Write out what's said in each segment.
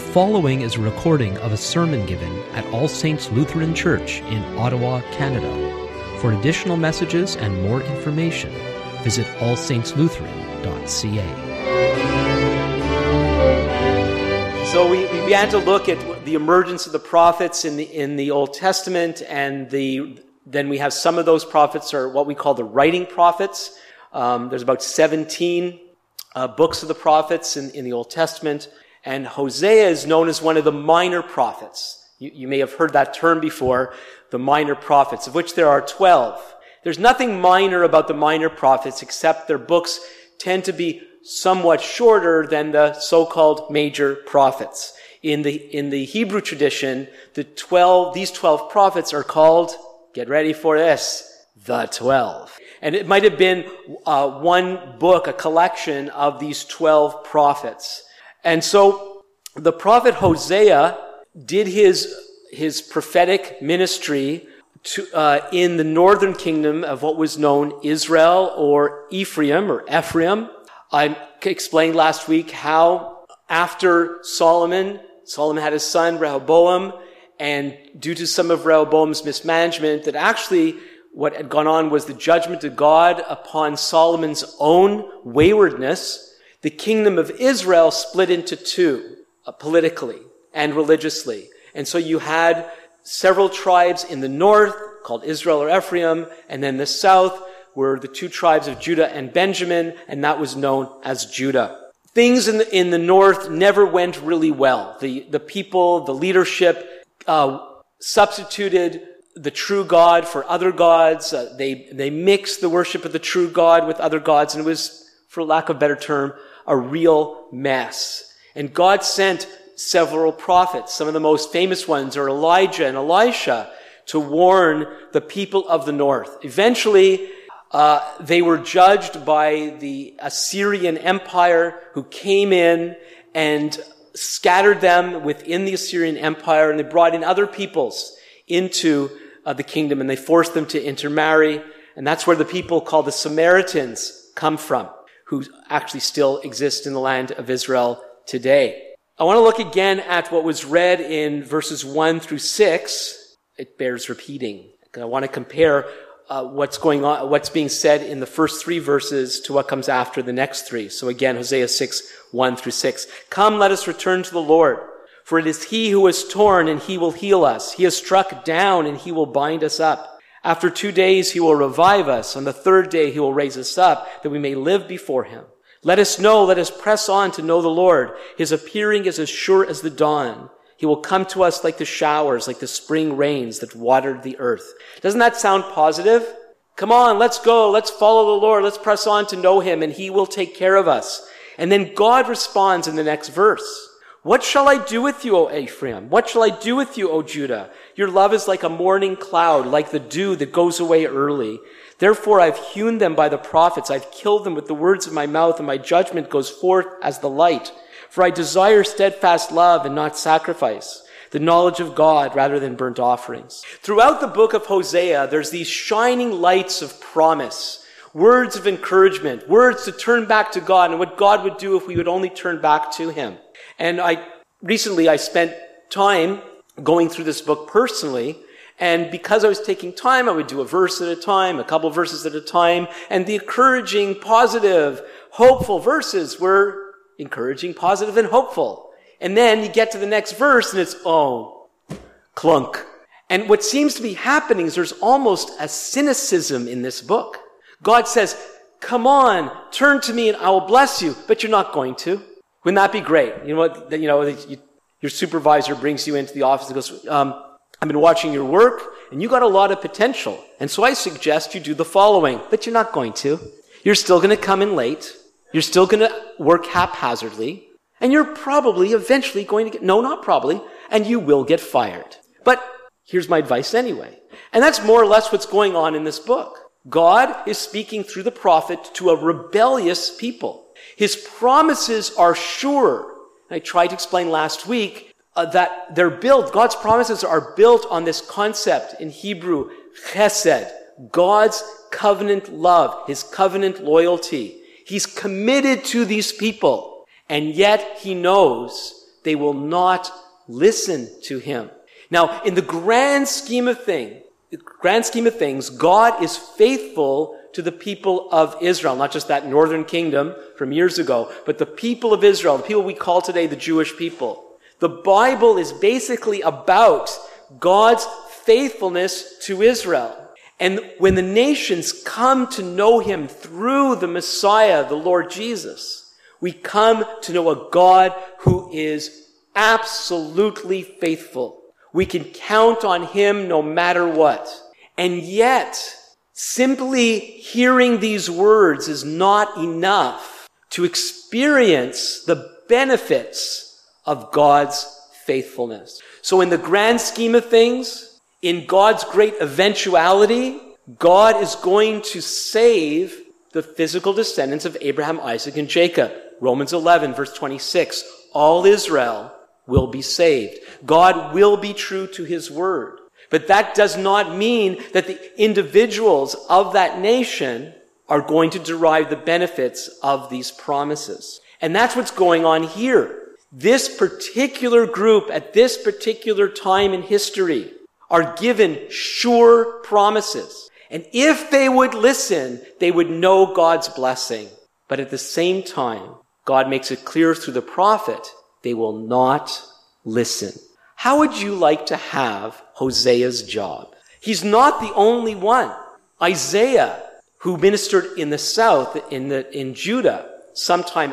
following is a recording of a sermon given at All Saints Lutheran Church in Ottawa, Canada. For additional messages and more information, visit allsaintslutheran.ca. So we began to look at the emergence of the prophets in the Old Testament, and then we have some of those prophets are what we call the writing prophets. There's about 17 books of the prophets in the Old Testament. And Hosea is known as one of the minor prophets. You may have heard that term before, the minor prophets, of which there are 12. There's nothing minor about the minor prophets except their books tend to be somewhat shorter than the so-called major prophets. In the Hebrew tradition, these 12 prophets are called, get ready for this, the 12. And it might have been one book, a collection of these 12 prophets. And so the prophet Hosea did his prophetic ministry in the northern kingdom of what was known Israel or Ephraim. I explained last week how after Solomon had his son Rehoboam, and due to some of Rehoboam's mismanagement, that actually what had gone on was the judgment of God upon Solomon's own waywardness. The kingdom of Israel split into two, politically and religiously. And so you had several tribes in the north, called Israel or Ephraim, and then the south were the two tribes of Judah and Benjamin, and that was known as Judah. Things in the north never went really well. The people, the leadership, substituted the true God for other gods. They mixed the worship of the true God with other gods, and it was, for lack of a better term, a real mess. And God sent several prophets. Some of the most famous ones are Elijah and Elisha to warn the people of the north. Eventually, they were judged by the Assyrian Empire, who came in and scattered them within the Assyrian Empire, and they brought in other peoples into the kingdom, and they forced them to intermarry. And that's where the people called the Samaritans come from, who actually still exist in the land of Israel today. I want to look again at what was read in verses 1 through 6. It bears repeating. I want to compare what's being said in the first 3 verses to what comes after the next 3. So again, Hosea 6, 1 through 6. Come, let us return to the Lord, for it is he who is torn, and he will heal us. He is struck down, and he will bind us up. After 2 days he will revive us. On the 3rd day he will raise us up, that we may live before him. Let us press on to know the Lord. His appearing is as sure as the dawn. He will come to us like the showers, like the spring rains that watered the earth. Doesn't that sound positive? Come on, let's go. Let's follow the Lord. Let's press on to know him, and he will take care of us. And then God responds in the next verse. What shall I do with you, O Ephraim? What shall I do with you, O Judah? Your love is like a morning cloud, like the dew that goes away early. Therefore I've hewn them by the prophets. I've killed them with the words of my mouth, and my judgment goes forth as the light. For I desire steadfast love and not sacrifice, the knowledge of God rather than burnt offerings. Throughout the book of Hosea, there's these shining lights of promise, words of encouragement, words to turn back to God and what God would do if we would only turn back to him. And recently I spent time going through this book personally, and because I was taking time, I would do a verse at a time, a couple verses at a time, and the encouraging, positive, hopeful verses were encouraging, positive, and hopeful. And then you get to the next verse and it's, clunk. And what seems to be happening is there's almost a cynicism in this book. God says, come on, turn to me and I will bless you, but you're not going to. Wouldn't that be great? You know what? Your supervisor brings you into the office and goes, I've been watching your work and you got a lot of potential. And so I suggest you do the following, but you're not going to. You're still going to come in late. You're still going to work haphazardly. And you're probably eventually going to and you will get fired. But here's my advice anyway. And that's more or less what's going on in this book. God is speaking through the prophet to a rebellious people. His promises are sure. I tried to explain last week that God's promises are built on this concept in Hebrew, chesed, God's covenant love, his covenant loyalty. He's committed to these people, and yet he knows they will not listen to him. Now, in the grand scheme of things, God is faithful to the people of Israel, not just that northern kingdom from years ago, but the people of Israel, the people we call today the Jewish people. The Bible is basically about God's faithfulness to Israel. And when the nations come to know him through the Messiah, the Lord Jesus, we come to know a God who is absolutely faithful. We can count on him no matter what. And yet, simply hearing these words is not enough to experience the benefits of God's faithfulness. So in the grand scheme of things, in God's great eventuality, God is going to save the physical descendants of Abraham, Isaac, and Jacob. Romans 11, verse 26, all Israel will be saved. God will be true to his word. But that does not mean that the individuals of that nation are going to derive the benefits of these promises. And that's what's going on here. This particular group at this particular time in history are given sure promises. And if they would listen, they would know God's blessing. But at the same time, God makes it clear through the prophet, they will not listen. How would you like to have Hosea's job? He's not the only one. Isaiah, who ministered in the south, in Judah, sometime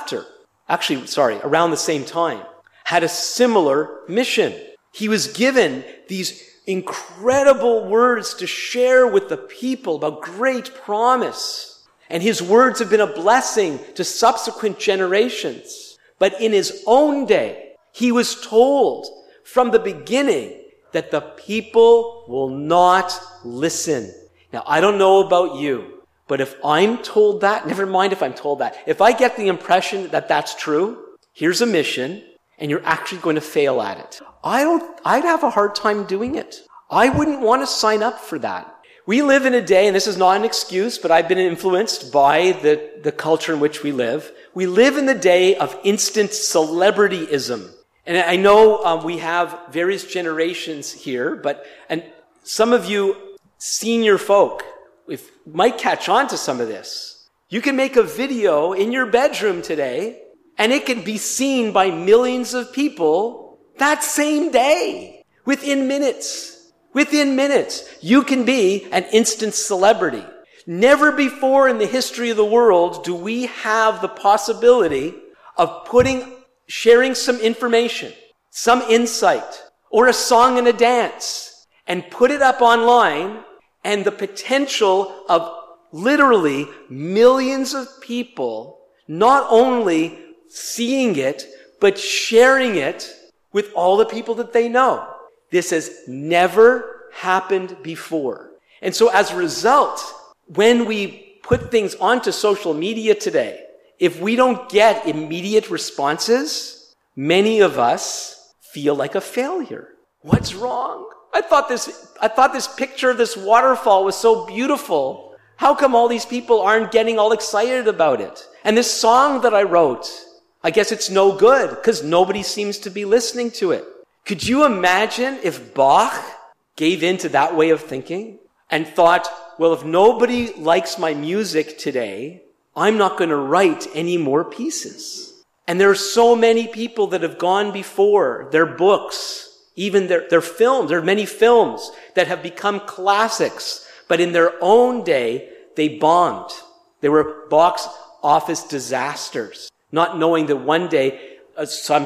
around the same time, had a similar mission. He was given these incredible words to share with the people about great promise. And his words have been a blessing to subsequent generations. But in his own day, he was told from the beginning that the people will not listen. Now, I don't know about you, but if I'm told that, never mind if I'm told that, if I get the impression that that's true, here's a mission, and you're actually going to fail at it, I'd have a hard time doing it. I wouldn't want to sign up for that. We live in a day, and this is not an excuse, but I've been influenced by the culture in which we live. We live in the day of instant celebrityism. And I know we have various generations here, and some of you senior folk might catch on to some of this. You can make a video in your bedroom today, and it can be seen by millions of people that same day, within minutes. Within minutes, you can be an instant celebrity. Never before in the history of the world do we have the possibility of sharing some information, some insight, or a song and a dance, and put it up online, and the potential of literally millions of people not only seeing it, but sharing it with all the people that they know. This has never happened before. And so as a result, when we put things onto social media today, if we don't get immediate responses, many of us feel like a failure. What's wrong? I thought this picture of this waterfall was so beautiful. How come all these people aren't getting all excited about it? And this song that I wrote, I guess it's no good because nobody seems to be listening to it. Could you imagine if Bach gave in to that way of thinking and thought, well, if nobody likes my music today, I'm not going to write any more pieces. And there are so many people that have gone before, their books, even their films. There are many films that have become classics, but in their own day, they bombed. They were box office disasters, not knowing that one day some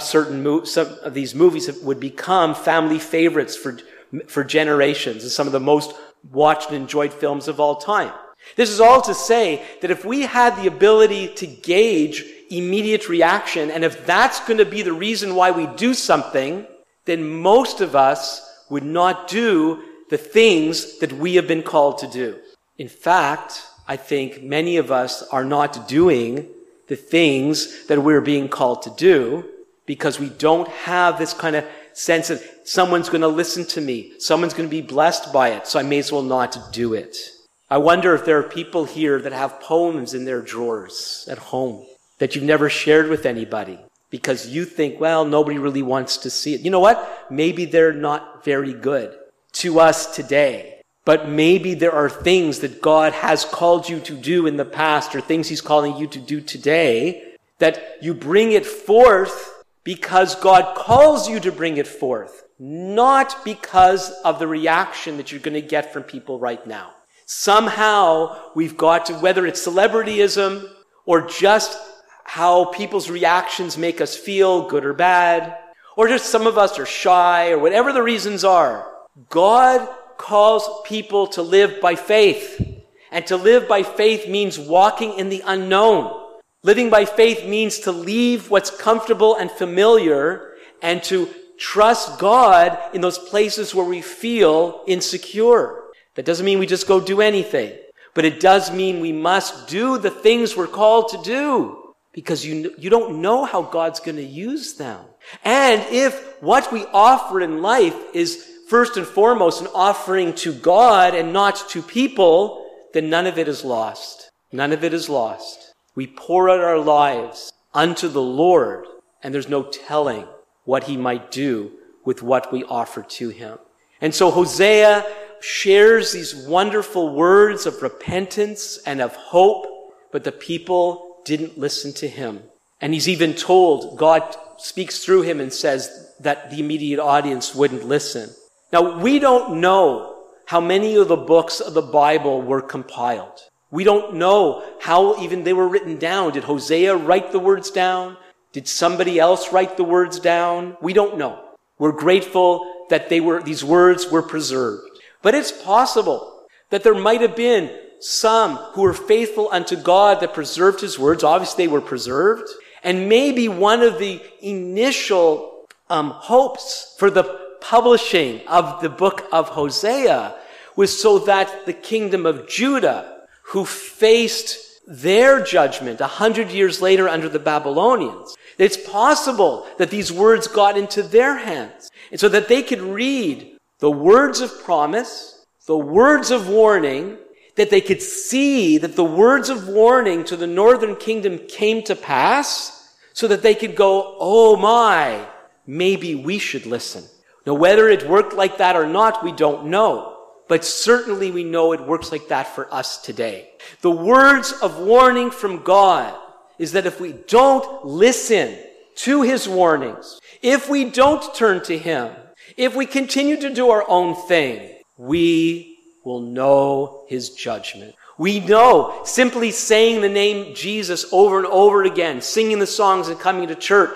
of these movies would become family favorites for generations and some of the most watched and enjoyed films of all time. This is all to say that if we had the ability to gauge immediate reaction, and if that's going to be the reason why we do something, then most of us would not do the things that we have been called to do. In fact, I think many of us are not doing the things that we're being called to do because we don't have this kind of sense of someone's going to listen to me, someone's going to be blessed by it, so I may as well not do it. I wonder if there are people here that have poems in their drawers at home that you've never shared with anybody. because you think, well, nobody really wants to see it. You know what? Maybe they're not very good to us today. But maybe there are things that God has called you to do in the past or things he's calling you to do today that you bring it forth because God calls you to bring it forth, not because of the reaction that you're going to get from people right now. Somehow we've got to, whether it's celebrityism or just how people's reactions make us feel, good or bad, or just some of us are shy or whatever the reasons are, God calls people to live by faith. And to live by faith means walking in the unknown. Living by faith means to leave what's comfortable and familiar and to trust God in those places where we feel insecure. That doesn't mean we just go do anything, but it does mean we must do the things we're called to do because you don't know how God's going to use them. And if what we offer in life is first and foremost an offering to God and not to people, then none of it is lost. None of it is lost. We pour out our lives unto the Lord, and there's no telling what he might do with what we offer to him. And so Hosea shares these wonderful words of repentance and of hope, but the people didn't listen to him. And he's even told, God speaks through him and says that the immediate audience wouldn't listen. Now, we don't know how many of the books of the Bible were compiled. We don't know how even they were written down. Did Hosea write the words down? Did somebody else write the words down? We don't know. We're grateful that these words were preserved. But it's possible that there might have been some who were faithful unto God that preserved his words. Obviously, they were preserved. And maybe one of the initial hopes for the publishing of the book of Hosea was so that the kingdom of Judah, who faced their judgment 100 years later under the Babylonians, it's possible that these words got into their hands, and so that they could read the words of promise, the words of warning, that they could see that the words of warning to the northern kingdom came to pass, so that they could go, oh my, maybe we should listen. Now, whether it worked like that or not, we don't know. But certainly we know it works like that for us today. The words of warning from God is that if we don't listen to his warnings, if we don't turn to him, if we continue to do our own thing, we will know his judgment. We know simply saying the name Jesus over and over again, singing the songs and coming to church,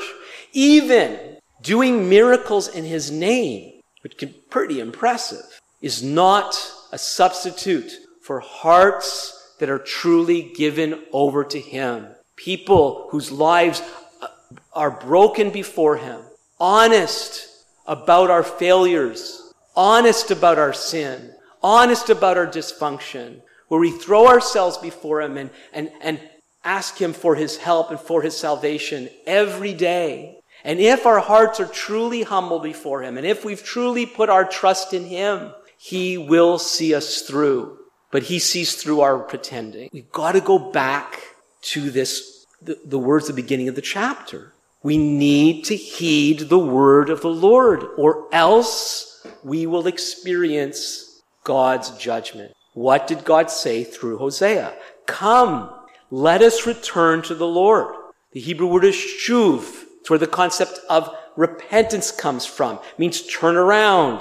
even doing miracles in his name, which can be pretty impressive, is not a substitute for hearts that are truly given over to him. People whose lives are broken before him, honest about our failures, honest about our sin, honest about our dysfunction, where we throw ourselves before him and ask him for his help and for his salvation every day. And if our hearts are truly humble before him, and if we've truly put our trust in him, he will see us through. But he sees through our pretending. We've got to go back to the words at the beginning of the chapter. We need to heed the word of the Lord, or else we will experience God's judgment. What did God say through Hosea? Come, let us return to the Lord. The Hebrew word is shuv. It's where the concept of repentance comes from. It means turn around.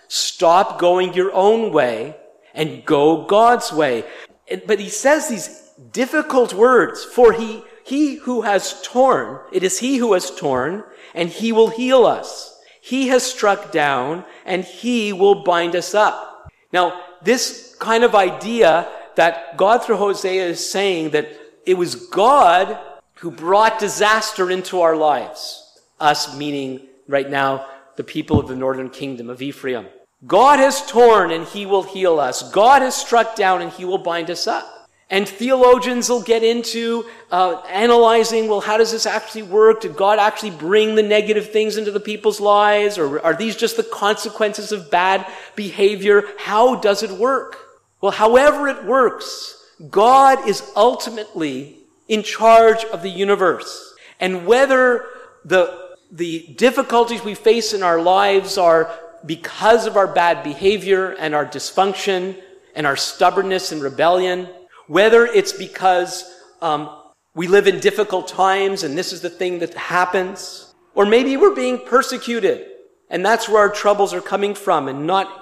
Stop going your own way and go God's way. But he says these difficult words, for he who has torn, it is he who has torn, and he will heal us. He has struck down, and he will bind us up. Now, this kind of idea that God through Hosea is saying that it was God who brought disaster into our lives. Us meaning right now the people of the northern kingdom of Ephraim. God has torn and he will heal us. God has struck down and he will bind us up. And theologians will get into analyzing, well, how does this actually work? Did God actually bring the negative things into the people's lives? Or are these just the consequences of bad behavior? How does it work? Well, however it works, God is ultimately in charge of the universe. And whether the difficulties we face in our lives are because of our bad behavior and our dysfunction and our stubbornness and rebellion, whether it's because we live in difficult times and this is the thing that happens, or maybe we're being persecuted and that's where our troubles are coming from and not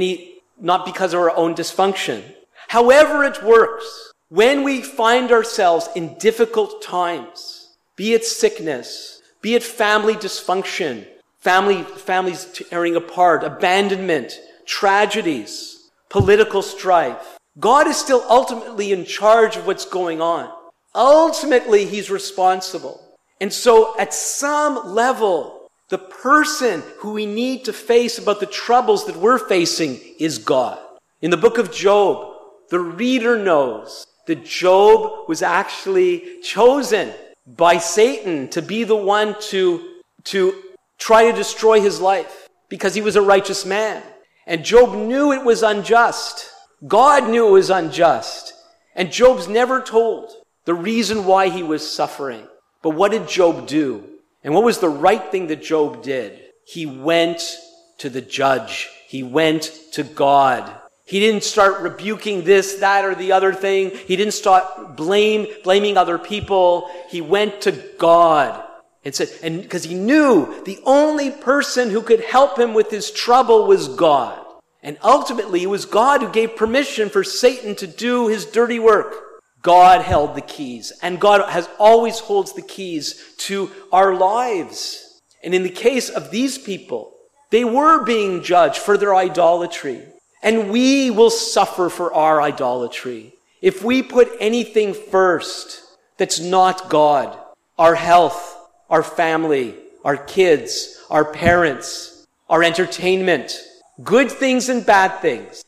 because of our own dysfunction. However it works, when we find ourselves in difficult times, be it sickness, be it family dysfunction, families tearing apart, abandonment, tragedies, political strife, God is still ultimately in charge of what's going on. Ultimately, He's responsible. And so at some level, the person who we need to face about the troubles that we're facing is God. In the book of Job, the reader knows that Job was actually chosen by Satan to be the one to try to destroy his life because he was a righteous man. And Job knew it was unjust. God knew it was unjust. And Job's never told the reason why he was suffering. But what did Job do? And what was the right thing that Job did? He went to the judge. He went to God. He didn't start rebuking this, that, or the other thing. He didn't start blaming other people. He went to God and said, and because he knew the only person who could help him with his trouble was God. And ultimately, it was God who gave permission for Satan to do his dirty work. God held the keys, and God always holds the keys to our lives. And in the case of these people, they were being judged for their idolatry. And we will suffer for our idolatry. If we put anything first that's not God, our health, our family, our kids, our parents, our entertainment, good things and bad things,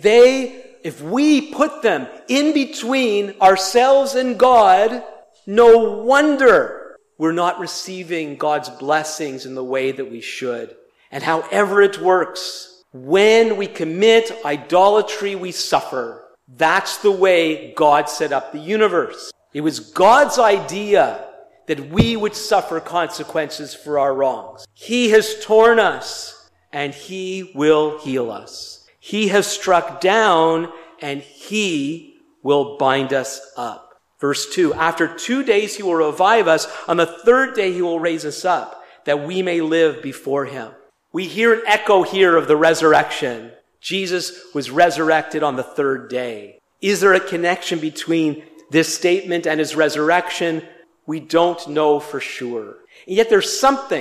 if we put them in between ourselves and God, no wonder we're not receiving God's blessings in the way that we should. And however it works, when we commit idolatry, we suffer. That's the way God set up the universe. It was God's idea that we would suffer consequences for our wrongs. He has torn us, and He will heal us. He has struck down, and He will bind us up. Verse 2, after 2 days He will revive us. On the third day He will raise us up, that we may live before Him. We hear an echo here of the resurrection. Jesus was resurrected on the third day. Is there a connection between this statement and His resurrection? We don't know for sure. And yet there's something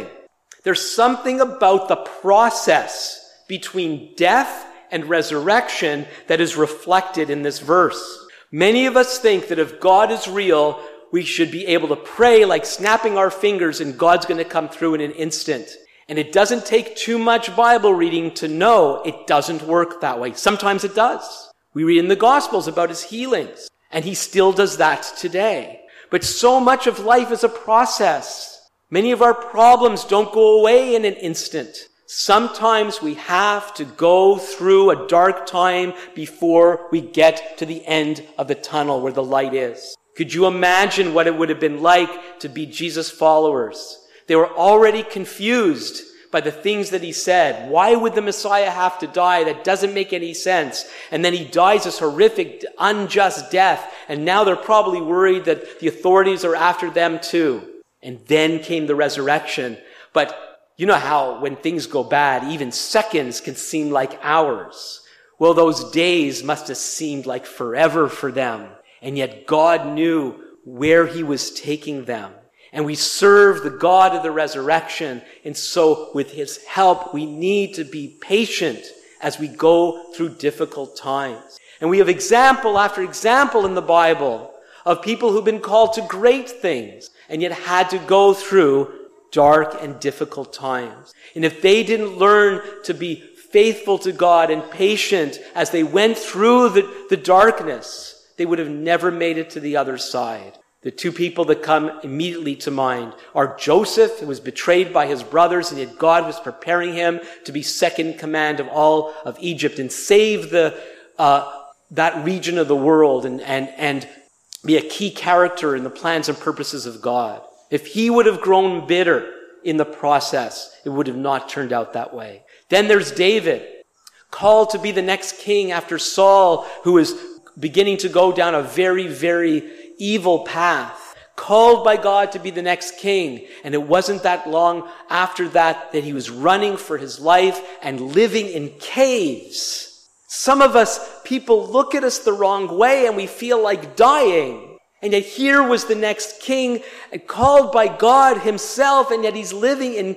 about the process between death and resurrection that is reflected in this verse. Many of us think that if God is real, we should be able to pray like snapping our fingers and God's going to come through in an instant. And it doesn't take too much Bible reading to know it doesn't work that way. Sometimes it does. We read in the Gospels about His healings, and He still does that today. But so much of life is a process. Many of our problems don't go away in an instant. Sometimes we have to go through a dark time before we get to the end of the tunnel where the light is. Could you imagine what it would have been like to be Jesus' followers? They were already confused by the things that He said. Why would the Messiah have to die? That doesn't make any sense. And then He dies this horrific, unjust death. And now they're probably worried that the authorities are after them too. And then came the resurrection. But you know how when things go bad, even seconds can seem like hours. Well, those days must have seemed like forever for them. And yet God knew where He was taking them. And we serve the God of the resurrection. And so with His help, we need to be patient as we go through difficult times. And we have example after example in the Bible of people who've been called to great things and yet had to go through dark and difficult times. And if they didn't learn to be faithful to God and patient as they went through the darkness, they would have never made it to the other side. The two people that come immediately to mind are Joseph, who was betrayed by his brothers, and yet God was preparing him to be second command of all of Egypt and save that region of the world and be a key character in the plans and purposes of God. If he would have grown bitter in the process, it would have not turned out that way. Then there's David, called to be the next king after Saul, who was beginning to go down a very, very evil path. Called by God to be the next king. And it wasn't that long after that he was running for his life and living in caves. Some of us, people look at us the wrong way and we feel like dying. And yet here was the next king, called by God himself, and yet he's living in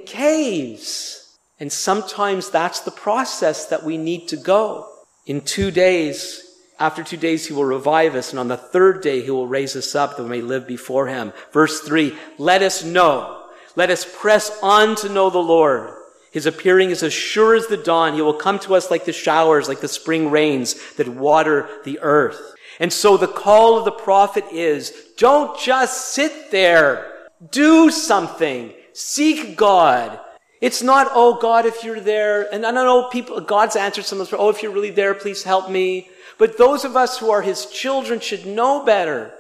caves. And sometimes that's the process that we need to go. In 2 days, after 2 days, he will revive us, and on the third day, he will raise us up that we may live before him. Verse 3, let us know. Let us press on to know the Lord. His appearing is as sure as the dawn. He will come to us like the showers, like the spring rains that water the earth. And so the call of the prophet is, don't just sit there. Do something. Seek God. It's not, oh God, if you're there. And I don't know, God's answered some of those, oh, if you're really there, please help me. But those of us who are his children should know better.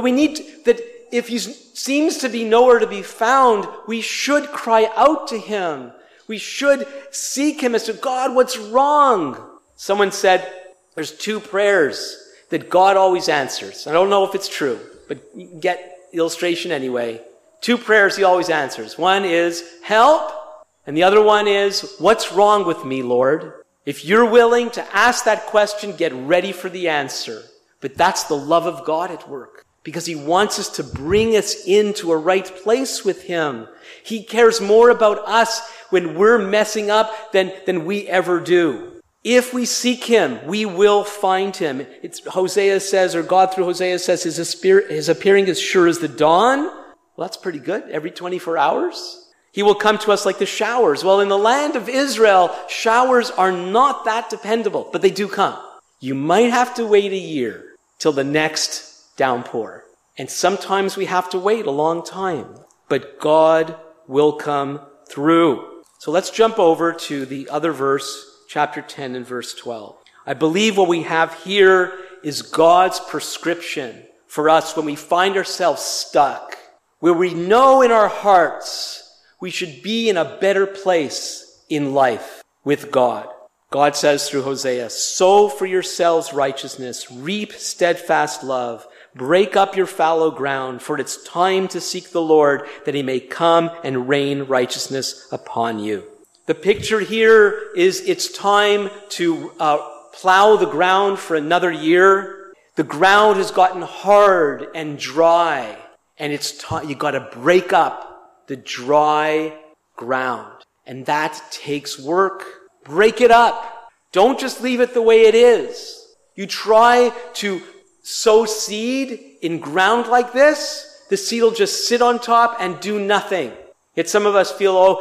That if he seems to be nowhere to be found, we should cry out to him. We should seek him as to, God, what's wrong? Someone said, there's 2 prayers that God always answers. I don't know if it's true, but you can get illustration anyway. 2 prayers he always answers. One is, help. And the other one is, what's wrong with me, Lord? If you're willing to ask that question, get ready for the answer. But that's the love of God at work, because he wants us to bring us into a right place with him. He cares more about us when we're messing up than we ever do. If we seek him, we will find him. Hosea says, or God through Hosea says, his appearing is sure as the dawn. Well, that's pretty good. Every 24 hours. He will come to us like the showers. Well, in the land of Israel, showers are not that dependable, but they do come. You might have to wait a year till the next downpour. And sometimes we have to wait a long time. But God will come through. So let's jump over to the other verse, chapter 10 and verse 12. I believe what we have here is God's prescription for us when we find ourselves stuck, where we know in our hearts we should be in a better place in life with God. God says through Hosea, sow for yourselves righteousness, reap steadfast love, break up your fallow ground, for it's time to seek the Lord, that he may come and rain righteousness upon you. The picture here is it's time to plow the ground for another year. The ground has gotten hard and dry, and it's time, you got to break up the dry ground. And that takes work. Break it up. Don't just leave it the way it is. You try to sow seed in ground like this, the seed will just sit on top and do nothing. Yet some of us feel,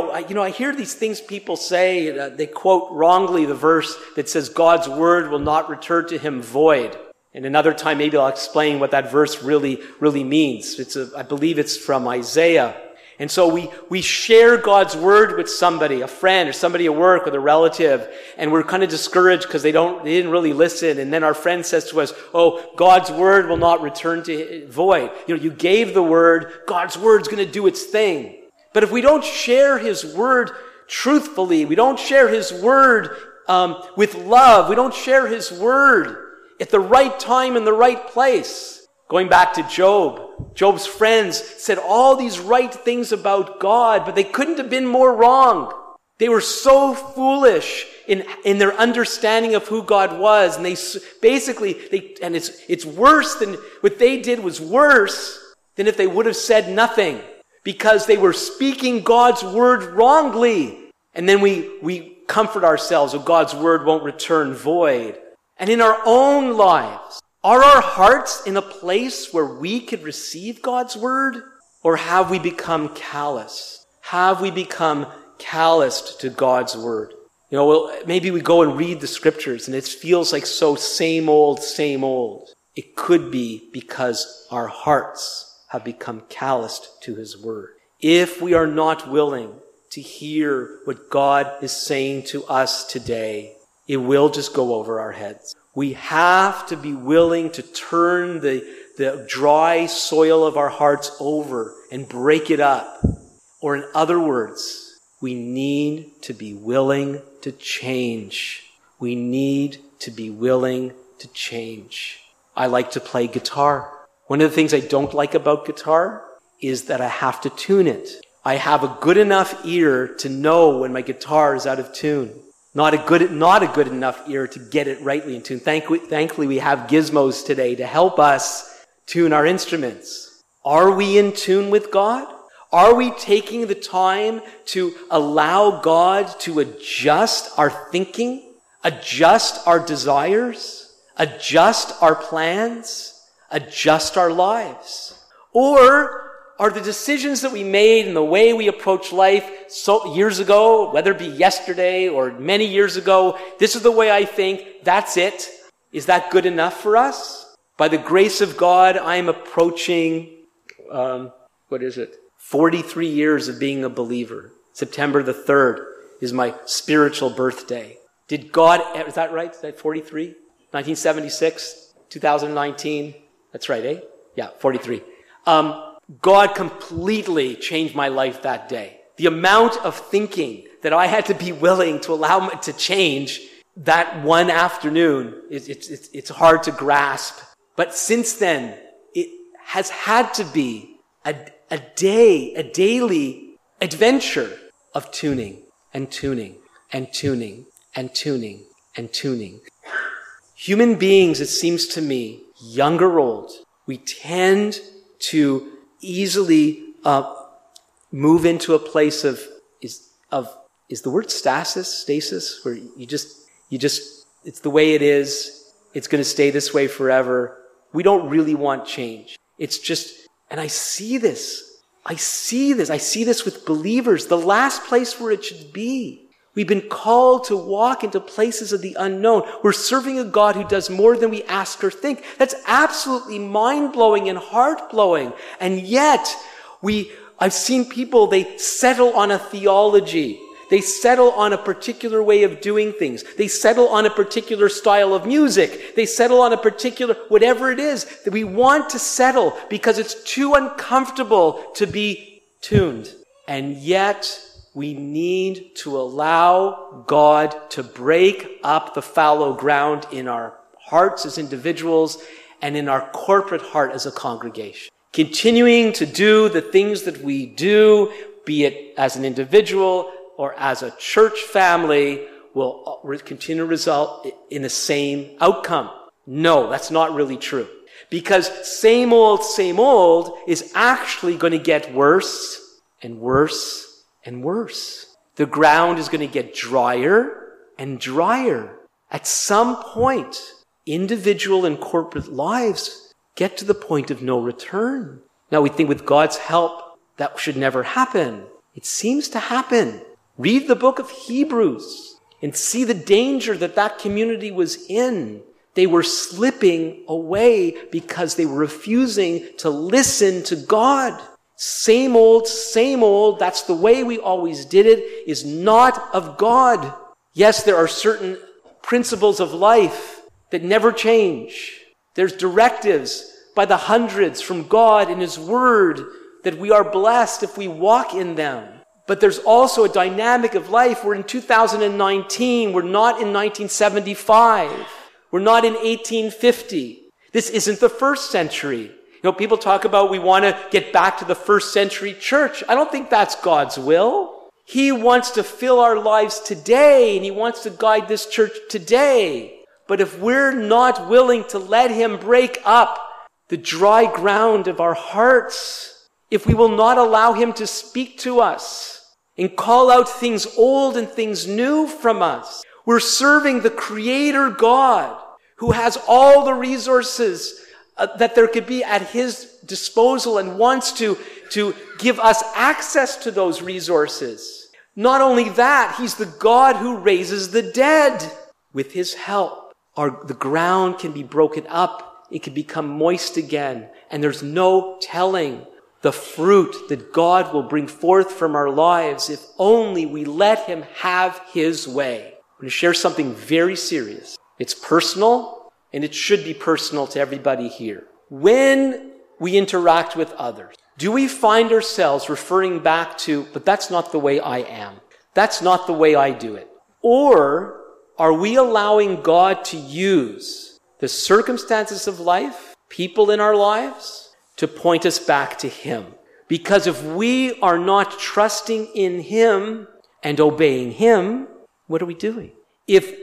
I hear these things people say, they quote wrongly the verse that says God's word will not return to him void. And another time maybe I'll explain what that verse really means. I believe it's from Isaiah. And so we share God's word with somebody, a friend or somebody at work with a relative, and we're kind of discouraged because they didn't really listen. And then our friend says to us, oh, God's word will not return to void. You gave the word, God's word's going to do its thing. But if we don't share his word truthfully, we don't share his word with love, we don't share his word at the right time in the right place. Going back to Job, Job's friends said all these right things about God, but they couldn't have been more wrong. They were so foolish in their understanding of who God was. And it's worse than what they did was worse than if they would have said nothing, because they were speaking God's word wrongly. And then we comfort ourselves, God's word won't return void. And in our own lives, are our hearts in a place where we could receive God's word? Or have we become callous? Have we become calloused to God's word? Maybe we go and read the scriptures and it feels like so same old. It could be because our hearts have become calloused to his word. If we are not willing to hear what God is saying to us today, it will just go over our heads. We have to be willing to turn the dry soil of our hearts over and break it up. Or in other words, we need to be willing to change. We need to be willing to change. I like to play guitar. One of the things I don't like about guitar is that I have to tune it. I have a good enough ear to know when my guitar is out of tune. Not a good enough ear to get it rightly in tune. Thankfully, we have gizmos today to help us tune our instruments. Are we in tune with God? Are we taking the time to allow God to adjust our thinking, adjust our desires, adjust our plans, adjust our lives? Or are the decisions that we made and the way we approach life so years ago, whether it be yesterday or many years ago, this is the way I think, that's it? Is that good enough for us? By the grace of God, I am approaching, 43 years of being a believer. September the 3rd is my spiritual birthday. Did God, is that right? Is that 43? 1976, 2019? That's right, eh? Yeah, 43. God completely changed my life that day. The amount of thinking that I had to be willing to allow to change that one afternoon, it's hard to grasp. But since then, it has had to be a daily adventure of tuning and tuning and tuning and tuning and tuning. Human beings, it seems to me, young or old, we tend to easily move into a place of is the word stasis, where you just it's the way it is, it's going to stay this way forever. We don't really want change. It's just, and I see this with believers, the last place where it should be. We've been called to walk into places of the unknown. We're serving a God who does more than we ask or think. That's absolutely mind-blowing and heart-blowing. And yet, I've seen people, they settle on a theology. They settle on a particular way of doing things. They settle on a particular style of music. They settle on a particular, whatever it is, that we want to settle because it's too uncomfortable to be tuned. And yet, we need to allow God to break up the fallow ground in our hearts as individuals and in our corporate heart as a congregation. Continuing to do the things that we do, be it as an individual or as a church family, will continue to result in the same outcome. No, that's not really true. Because same old is actually going to get worse and worse and worse. The ground is going to get drier and drier. At some point, individual and corporate lives get to the point of no return. Now we think with God's help, that should never happen. It seems to happen. Read the book of Hebrews and see the danger that community was in. They were slipping away because they were refusing to listen to God. Same old, that's the way we always did it, is not of God. Yes, there are certain principles of life that never change. There's directives by the hundreds from God in His Word that we are blessed if we walk in them. But there's also a dynamic of life. We're in 2019. We're not in 1975. We're not in 1850. This isn't the first century. People talk about we want to get back to the first century church. I don't think that's God's will. He wants to fill our lives today, and He wants to guide this church today. But if we're not willing to let Him break up the dry ground of our hearts, if we will not allow Him to speak to us and call out things old and things new from us, we're serving the Creator God who has all the resources that there could be at His disposal and wants to give us access to those resources. Not only that, He's the God who raises the dead. With His help, the ground can be broken up. It can become moist again. And there's no telling the fruit that God will bring forth from our lives if only we let Him have His way. I'm going to share something very serious. It's personal. And it should be personal to everybody here. When we interact with others, Do we find ourselves referring back to, but that's not the way I am. That's not the way I do it. Or are we allowing God to use the circumstances of life, people in our lives, to point us back to Him? Because if we are not trusting in Him and obeying Him, what are we doing? If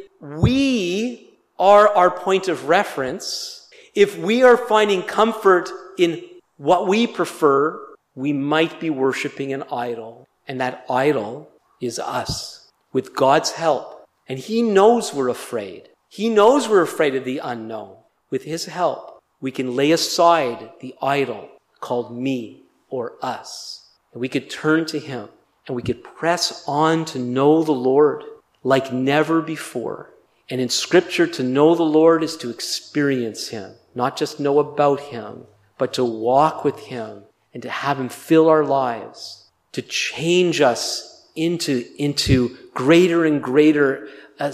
we are our point of reference, if we are finding comfort in what we prefer, we might be worshiping an idol. And that idol is us, with God's help. And He knows we're afraid. He knows we're afraid of the unknown. With His help, we can lay aside the idol called me or us. And we could turn to Him, and we could press on to know the Lord like never before. And in Scripture, to know the Lord is to experience Him, not just know about Him, but to walk with Him and to have Him fill our lives, to change us into greater and greater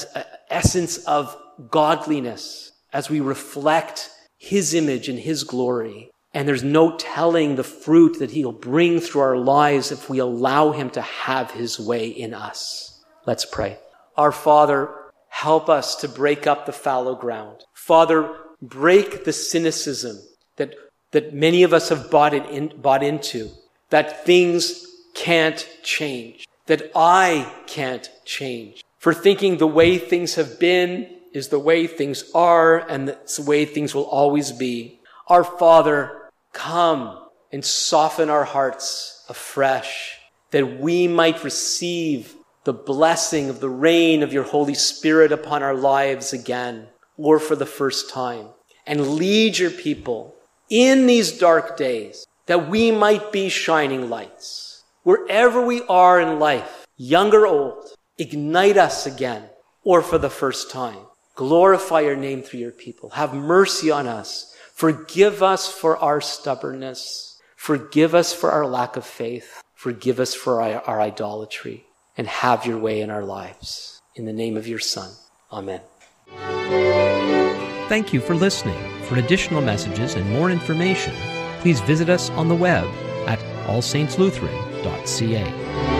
essence of godliness as we reflect His image and His glory. And there's no telling the fruit that He'll bring through our lives if we allow Him to have His way in us. Let's pray. Our Father, help us to break up the fallow ground. Father, break the cynicism that many of us have bought into, that things can't change, that I can't change, for thinking the way things have been is the way things are, and that's the way things will always be. Our Father, come and soften our hearts afresh, that we might receive the blessing of the rain of your Holy Spirit upon our lives again, or for the first time, and lead your people in these dark days, that we might be shining lights. Wherever we are in life, young or old, ignite us again, or for the first time. Glorify your name through your people. Have mercy on us. Forgive us for our stubbornness. Forgive us for our lack of faith. Forgive us for our idolatry. And have your way in our lives. In the name of your Son. Amen. Thank you for listening. For additional messages and more information, please visit us on the web at allsaintslutheran.ca.